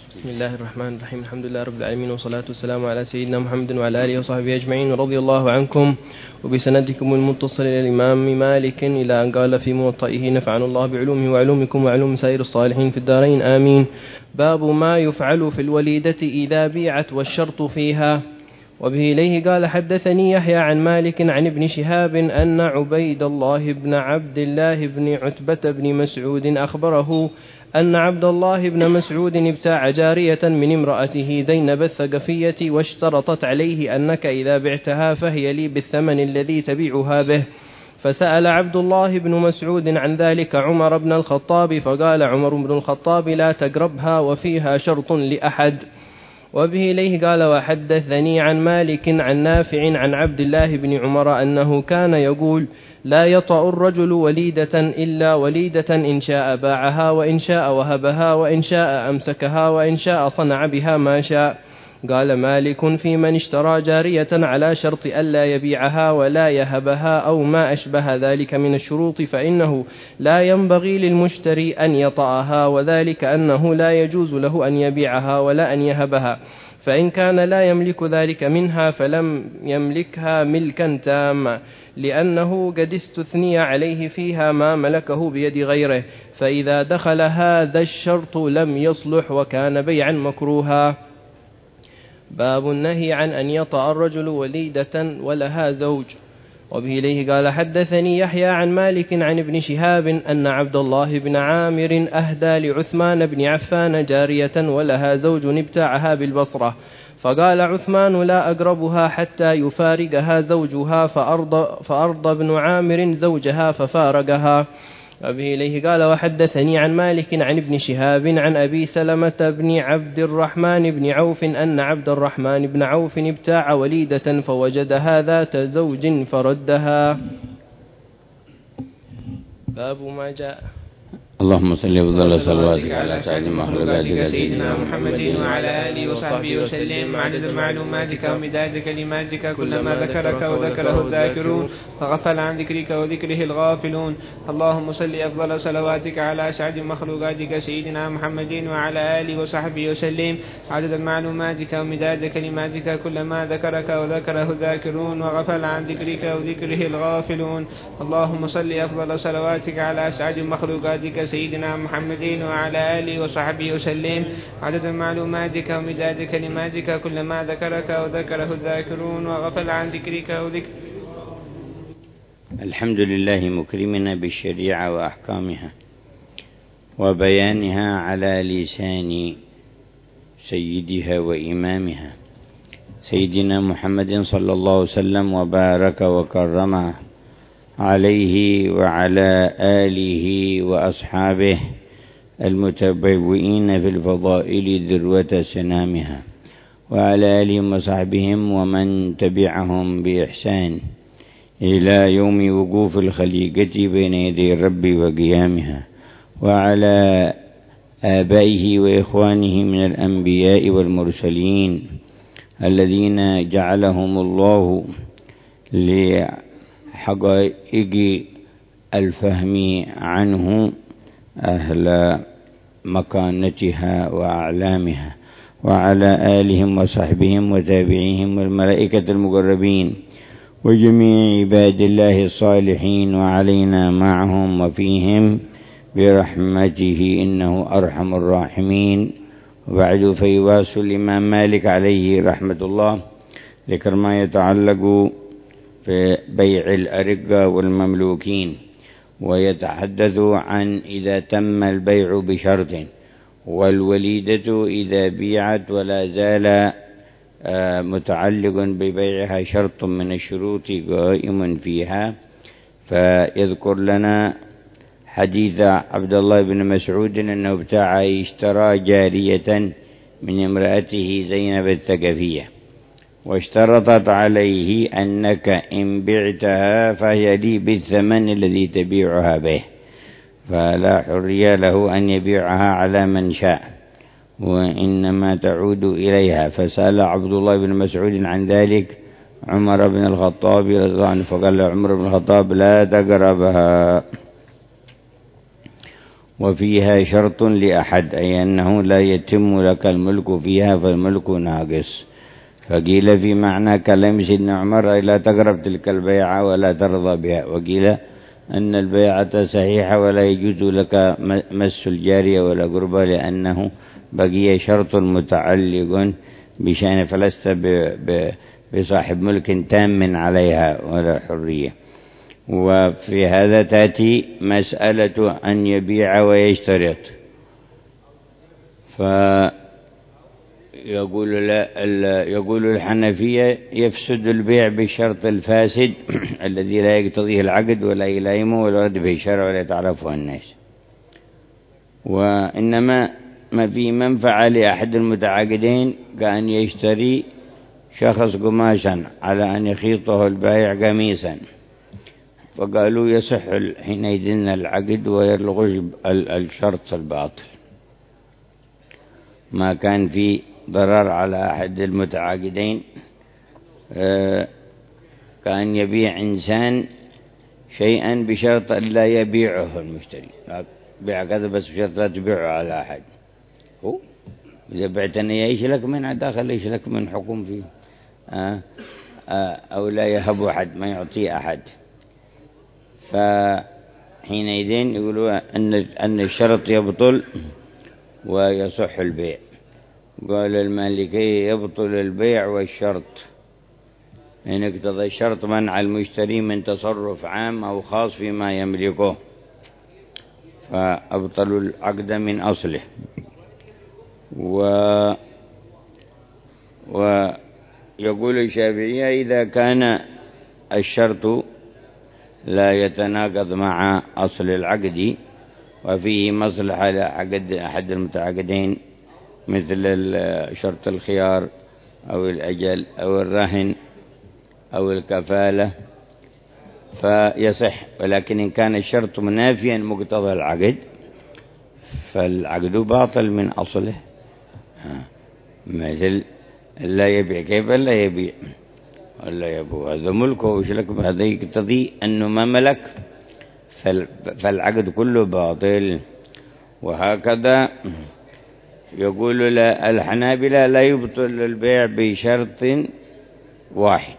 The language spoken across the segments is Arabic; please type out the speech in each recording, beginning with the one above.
بسم الله الرحمن الرحيم. الحمد لله رب العالمين، والصلاة والسلام على سيدنا محمد وعلى آله وصحبه أجمعين، رضي الله عنكم. وبسندكم المتصل إلى الإمام مالك إلى أن قال في موطئه: نفعنا الله بعلومه وعلومكم وعلوم سائر الصالحين في الدارين آمين. باب ما يفعل في الوليدة إذا بيعت والشرط فيها. وبه إليه قال: حدثني يحيى عن مالك عن ابن شهاب أن عبيد الله بن عبد الله بن عتبة بن مسعود أخبره أن عبد الله بن مسعود ابتاع جارية من امرأته زينب الثقفية، واشترطت عليه: أنك إذا بعتها فهي لي بالثمن الذي تبيعها به. فسأل عبد الله بن مسعود عن ذلك عمر بن الخطاب، فقال عمر بن الخطاب: لا تقربها وفيها شرط لأحد. وبه إليه قال: وحدثني عن مالك عن نافع عن عبد الله بن عمر أنه كان يقول: لا يطأ الرجل وليدة إلا وليدة إن شاء باعها، وإن شاء وهبها، وإن شاء أمسكها، وإن شاء صنع بها ما شاء. قال مالك: في من اشترى جارية على شرط ألا يبيعها ولا يهبها أو ما أشبه ذلك من الشروط، فإنه لا ينبغي للمشتري أن يطأها، وذلك أنه لا يجوز له أن يبيعها ولا أن يهبها، فإن كان لا يملك ذلك منها فلم يملكها ملكا تاما، لأنه قد استثني عليه فيها ما ملكه بيد غيره، فإذا دخل هذا الشرط لم يصلح وكان بيعا مكروها. باب النهي عن أن يطأ الرجل وليدة ولها زوج. وبه إليه قال: حدثني يحيى عن مالك عن ابن شهاب أن عبد الله بن عامر أهدى لعثمان بن عفان جارية ولها زوج ابتاعها بالبصرة، فقال عثمان: لا أقربها حتى يفارقها زوجها، فأرضى بن عامر زوجها ففارقها. وبه إليه قال: وحدثني عن مالك عن ابن شهاب عن أبي سلمة بن عبد الرحمن بن عوف أن عبد الرحمن بن عوف ابتاع وليدة فوجدها ذات زوج فردها. باب ما جاء. اللهم صل وسلم صلواتك على سيد مخلوقاتك سيدنا محمد وعلى آله وصحبه وسلم عدد معلوماتك ومداد كلماتك، كلما ذكرك وذكره الذاكرون وغفل عن ذكرك وذكره الغافلون. اللهم صل أفضل صلواتك على أسعد مخلوقاتك سيدنا محمد وعلى آله وصحبه وسلم عدد معلوماتك ومداد كلماتك، كلما ذكرك وذكره الذاكرون وغفل عن ذكرك وذكره الغافلون. اللهم صل أفضل صلواتك على أسعد مخلوقاتك سيدنا محمد وعلى آله وصحبه وسلم عدد معلوماتك ومداد كلماتك، كلما ذكرك وذكره الذاكرون وغفل عن ذكرك وذكر. الحمد لله مكرمنا بالشريعة وأحكامها وبيانها على لسان سيدها وإمامها سيدنا محمد صلى الله وسلم وبارك وكرمه عليه وعلى آله وأصحابه المتبوئين في الفضائل ذروة سنامها، وعلى آلهم وصحبهم ومن تبعهم بإحسان إلى يوم وقوف الخليقة بين يدي الرب وقيامها، وعلى آبائه وإخوانه من الأنبياء والمرسلين الذين جعلهم الله حقائق الفهم عنه أهل مكانتها وأعلامها، وعلى آلهم وصحبهم وتابعيهم والملائكة المقربين وجميع عباد الله الصالحين، وعلينا معهم وفيهم برحمته إنه أرحم الراحمين. وبعد، فيواصل الإمام مالك عليه رحمة الله ذكر ما يتعلق في بيع الأرقة والمملوكين، ويتحدث عن إذا تم البيع بشرط، والوليدة إذا بيعت ولا زال متعلق ببيعها شرط من الشروط قائم فيها. فيذكر لنا حديث عبد الله بن مسعود أنه اشترى جارية من امرأته زينب الثقفية، واشترطت عليه: أنك إن بعتها فهي لي بالثمن الذي تبيعها به، فلا حرية له أن يبيعها على من شاء، وإنما تعود إليها. فسأل عبد الله بن مسعود عن ذلك عمر بن الخطاب رضي الله عنه، فقال له عمر بن الخطاب: لا تقربها وفيها شرط لأحد، أي أنه لا يتم لك الملك فيها فالملك ناقص. فقيل في معنى كلام سيدنا عمر لا تقرب تلك البيعة ولا ترضى بها، وقيل أن البيعة صحيحة ولا يجوز لك مس الجارية ولا قربة لأنه بقي شرط متعلق بشأن، فلست بصاحب ملك تام عليها ولا حرية. وفي هذا تأتي مسألة أن يبيع ويشترط، يقول الحنفية يفسد البيع بالشرط الفاسد الذي لا يقتضيه العقد ولا يلائمه ولا يرد به الشرع ولا يتعرفه الناس، وإنما ما في منفعة لأحد المتعاقدين كأن يشتري شخص قماشا على أن يخيطه البائع قميصا، فقالوا يصح حينئذ العقد ويلغي الشرط الباطل، ما كان في ضرر على أحد المتعاقدين. كأن يبيع إنسان شيئا بشرط أن لا يبيعه المشتري، بيع كذا بس بشرط لا تبيعه على أحد. إذا بعتني إيش لك من داخل إيش لك من حكم فيه، أو لا يهب أحد ما يعطي أحد. فحينئذ يقولوا أن الشرط يبطل ويصح البيع. قال المالكي يبطل البيع والشرط إن اقتضى الشرط منع المشتري من تصرف عام أو خاص فيما يملكه، فأبطلوا العقد من أصله. ويقول الشافعية إذا كان الشرط لا يتناقض مع أصل العقد وفيه مصلحة لعقد أحد المتعاقدين مثل شرط الخيار أو الأجل أو الرهن أو الكفالة فيصح، ولكن إن كان الشرط منافيا مقتضى العقد فالعقد باطل من أصله. مثل لا يبيع، كيف لا يبيع ولا يبوع، هذا ملكه وش لك، هذا يقتضي أنه ما ملك، فالعقد كله باطل. وهكذا يقول الحنابلة لا يبطل البيع بشرط واحد،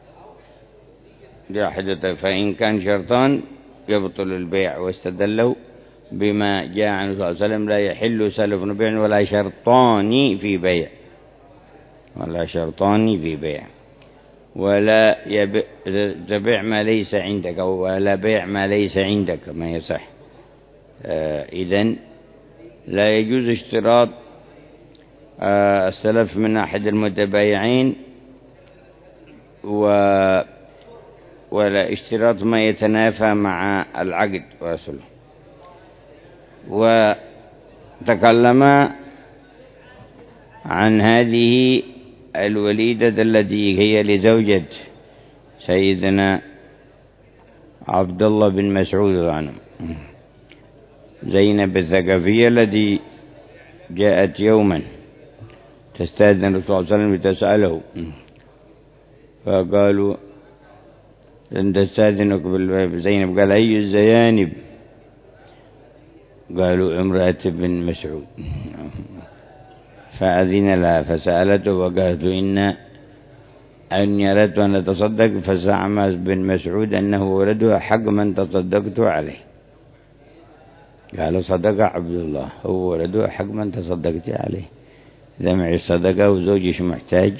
فإن كان شرطان يبطل البيع، واستدلوا بما جاء عنه صلى الله عليه وسلم لا يحل سلف بيع ولا شرطان في بيع، ولا شرطان في بيع، ولا تبيع ما ليس عندك ولا بيع ما ليس عندك ما يصح. إذن لا يجوز اشتراط السلف من أحد المتبايعين ولا اشتراط ما يتنافى مع العقد ورسوله. وتكلم عن هذه الوليدة التي هي لزوجة سيدنا عبد الله بن مسعود عنه، زينب الثقفية التي جاءت يوما تستأذن الرسول صلى الله عليه وسلم لتسأله، فقالوا لن تستأذنك بزينب، قال أي الزيانب؟ قالوا امرأة بن مسعود، فأذن لها فسألته وقالت إن أردت أن أتصدق، فزعم بن مسعود أنه ولدها حق من تصدقت عليه، قال صدق عبد الله هو ولدها حق من تصدقت عليه، إذا معي الصدقة وزوجش محتاج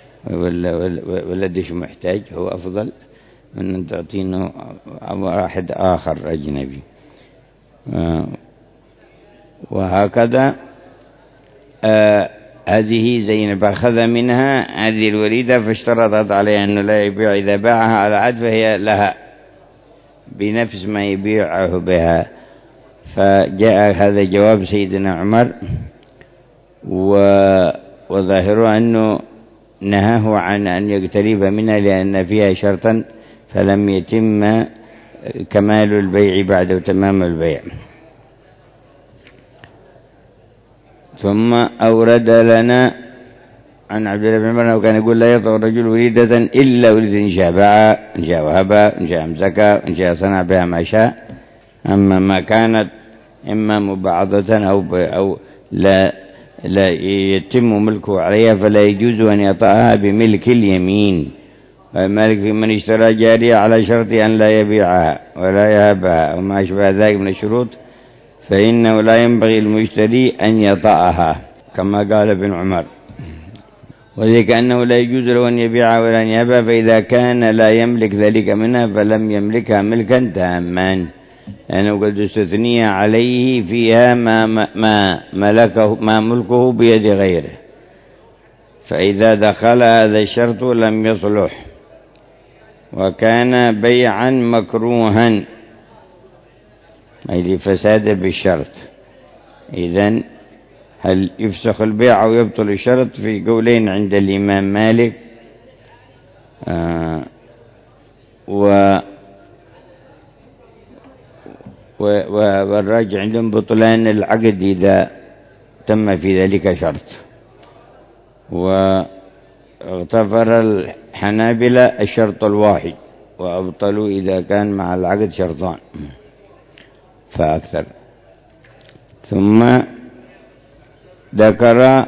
ولدش محتاج هو أفضل من أن تعطينه واحد آخر أجنبي. وهكذا هذه زينب أخذ منها هذه الوليدة فاشترطت عليه أنه لا يبيع، إذا باعها على عد فهي لها بنفس ما يبيعه بها. فجاء هذا جواب سيدنا عمر، وظاهره أنه نهاه عن أن يقترب منها لأن فيها شرطا فلم يتم كمال البيع بعد تمام البيع. ثم أورد لنا عن عبد الله بن عمر وكان يقول لا يطأ الرجل وليدة إلا ولد إن شاء باع إن شاء وهب إن شاء أمسك إن شاء صنع بها ما شاء، أما ما كانت إما مباعضة أو لا يتم ملكه عليها، فلا يجوز أن يطأها بملك اليمين. مالك من اشترى جارية على شرط أن لا يبيعها ولا يهبها وما أشبه ذلك من الشروط، فإنه لا ينبغي المشتري أن يطأها كما قال ابن عمر، وذلك أنه لا يجوز له أن يبيعها ولا أن يهبها، فإذا كان لا يملك ذلك منها فلم يملكها ملكا تاما، لأنه قد استثني عليه فيها ما ملكه بيد غيره، فإذا دخل هذا الشرط لم يصلح وكان بيعا مكروها، أي فساد بالشرط. إذن هل يفسخ البيع أو يبطل الشرط؟ في قولين عند الإمام مالك، والراجع عندهم بطلان العقد إذا تم في ذلك شرط، واغتفر الحنابلة الشرط الواحد وأبطلوا إذا كان مع العقد شرطان فأكثر. ثم ذكر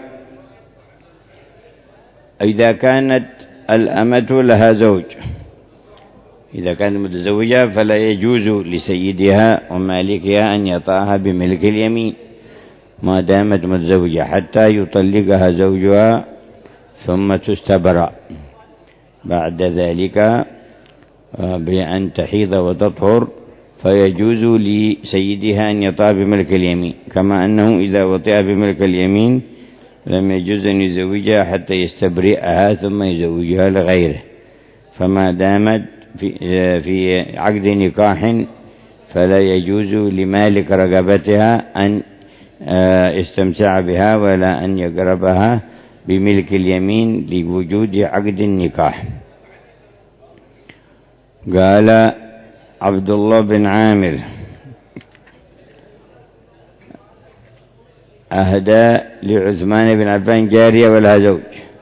إذا كانت الأمة لها زوج، إذا كانت متزوجة فلا يجوز لسيدها ومالكها أن يطأها بملك اليمين ما دامت متزوجة حتى يطلقها زوجها ثم تستبرأ بعد ذلك بأن تحيض وتطهر، فيجوز لسيدها أن يطأ بملك اليمين، كما أنه إذا وطئ بملك اليمين لم يجوز أن يزوجها حتى يستبرئها ثم يزوجها لغيره. فما دامت في عقد نكاح فلا يجوز لمالك رغبتها أن يستمتع بها ولا أن يقربها بملك اليمين لوجود عقد النكاح. قال عبد الله بن عامر: أهدى لعثمان بن عفان جارية ولها زوج،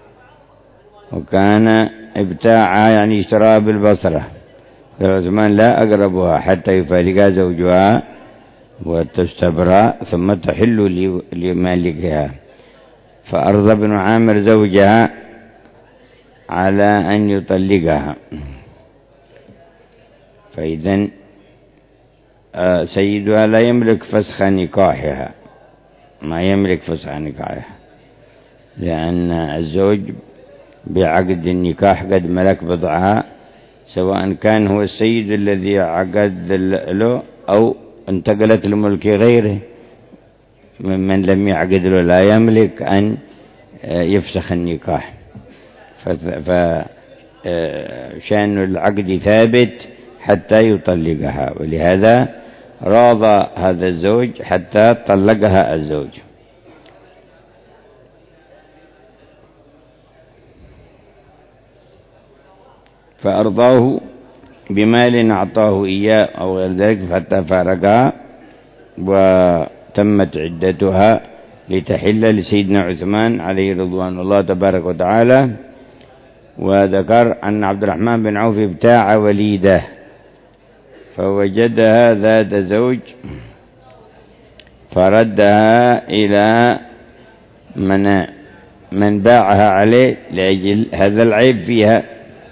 وكان ابتاعها يعني اشتراها بالبصرة، فعثمان لا أقربها حتى يفارقها زوجها وتستبرأ ثم تحل لمالكها، فأرضى ابن عامر زوجها على أن يطلقها. فإذن سيدها لا يملك فسخ نكاحها، ما يملك فسخ نكاحها، لأن الزوج بعقد النكاح قد ملك بضعها، سواء كان هو السيد الذي عقد له أو انتقلت لملك غيره ممن لم يعقد له، لا يملك أن يفسخ النكاح. فشأن العقد ثابت حتى يطلقها، ولهذا راض هذا الزوج حتى طلقها الزوج. فأرضاه بمال أعطاه إياه أو غير ذلك حتى فارقها وتمت عدتها لتحل لسيدنا عثمان عليه رضوان الله تبارك وتعالى. وذكر أن عبد الرحمن بن عوف ابتاع وليده فوجدها ذات زوج فردها إلى من باعها عليه لأجل هذا العيب فيها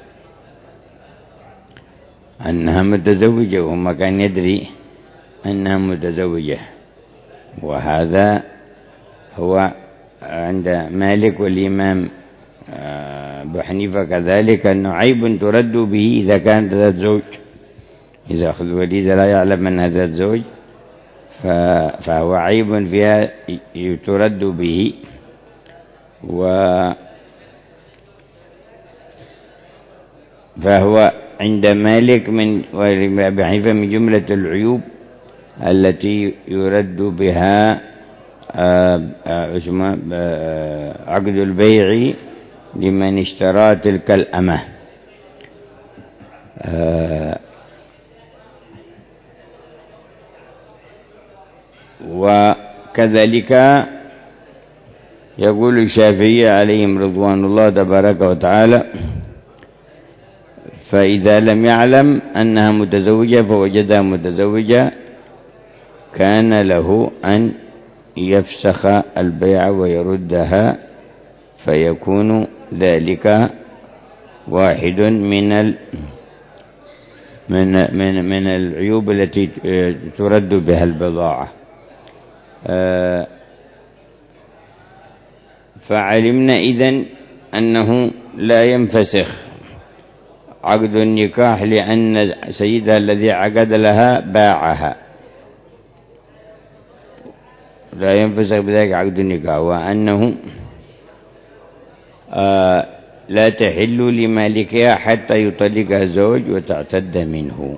أنها متزوجة وما كان يدري أنها متزوجة. وهذا هو عند مالك والإمام أبو حنيفة كذلك، أنه عيب ترد به إذا كانت ذات زوج. إذا أخذ وليدة لا يعلم أنها ذات زوج فهو عيب فيها ترد به. فهو عند مالك من أبي حنيفة من جملة العيوب التي يرد بها عقد البيع لمن اشترى تلك الأمة. وكذلك يقول الشافعي عليهم رضوان الله تبارك وتعالى: فإذا لم يعلم أنها متزوجة فوجدها متزوجة كان له أن يفسخ البيع ويردها، فيكون ذلك واحد من العيوب التي ترد بها البضاعة. فعلمنا إذن أنه لا ينفسخ عقد النكاح لأن سيدها الذي عقد لها باعها، لا ينفسخ بذلك عقد النكاح، وأنه لا تحل لمالكها حتى يطلقها الزوج وتعتد منه.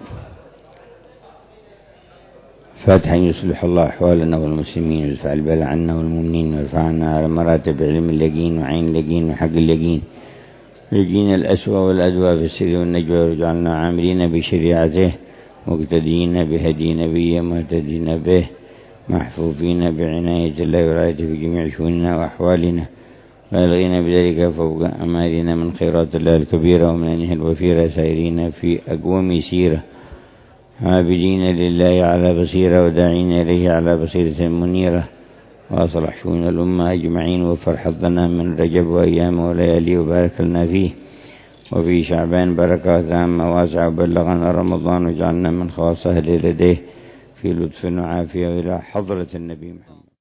فاتحا يصلح الله أحوالنا والمسلمين، ويدفع البلاء عنا والمؤمنين، ويرفعنا على مراتب علم اليقين وعين اليقين وحق اليقين، ويجينا الأسوأ والأدوى في السر والنجوى، ويجعلنا عاملين بشريعته مقتدين بهدي نبيه مهتدين به، محفوفين بعناية الله ورعايته في جميع شؤوننا وأحوالنا، فألغينا بذلك فوق أمالنا من خيرات الله الكبيرة ومنانه الوفيرة، سائرين في أقوم سيرة، عابدين لله على بصيرة، وداعين إليه على بصيرة منيرة، وأصلح شؤون الأمة أجمعين، وفر حظنا من رجب وأيام وليالي، وبارك لنا فيه وفي شعبان بركات عامة واسعة، وبلغنا رمضان وجعلنا من خواص أهل لديه في لطف وعافية، إلى حضرة النبي محمد.